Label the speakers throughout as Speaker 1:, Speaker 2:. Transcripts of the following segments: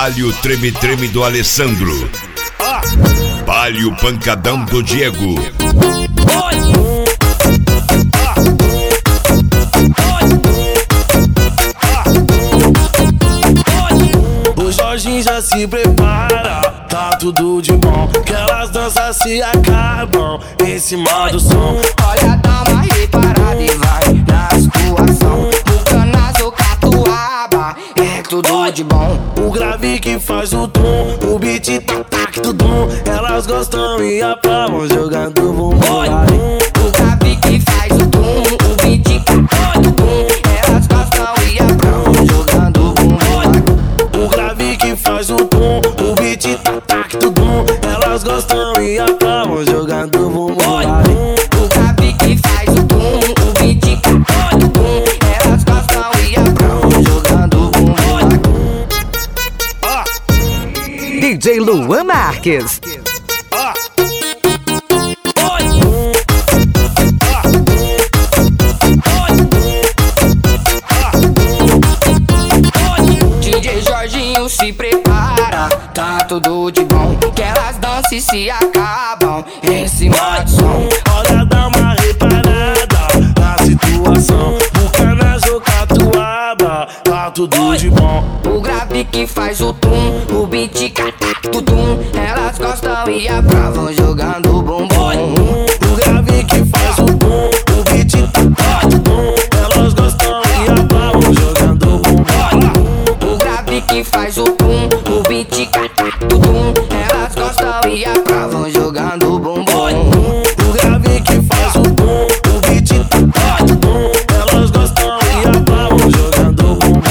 Speaker 1: Palio treme-treme do Alessandro. Palio pancadão do Diego.
Speaker 2: O Jorginho já se prepara, tá tudo de bom, que elas danças se acabam em cima do som.
Speaker 3: Olha, dá uma reparada e vai na situação. O Canazo, Catuaba, é tudo de bom.
Speaker 2: O grave que faz o tom, o beat tac tudum. Elas gostam e aplaudem jogando bumbum.
Speaker 3: O grave que faz o tom, o beat tac tudum. Elas gostam e aplaudem jogando bumbum.
Speaker 2: O grave que faz o tom, o beat tac tudum. Elas gostam e aplaudem jogando bumbum.
Speaker 3: O grave que faz o tom, o beat tac tudum. Elas gostam e aplaudem jogando bumbum.
Speaker 4: DJ Luan Marques.
Speaker 3: DJ Jorginho se prepara, tá tudo de bom, que elas dançam e se acabam em cima do som.
Speaker 2: Olha, dá uma reparada na situação. O Canazo, Catuaba, tá tudo de bom.
Speaker 3: O grave que faz o tum, o beat tudum. Elas gostam e aprovam jogando bumbum.
Speaker 2: O grave que faz o tom, o beat tudum. Elas gostam e aplaudem jogando bumbum.
Speaker 3: O grave que faz o tum, o beat tudum. Elas gostam e aprovam jogando bumbum.
Speaker 2: O grave que faz o tom, o beat tudum. Elas gostam e aplaudem jogando bumbum.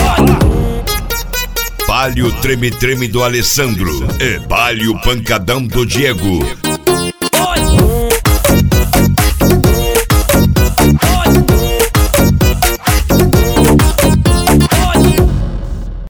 Speaker 1: Palio treme-treme do Alessandro. É Palio pancadão do Diego.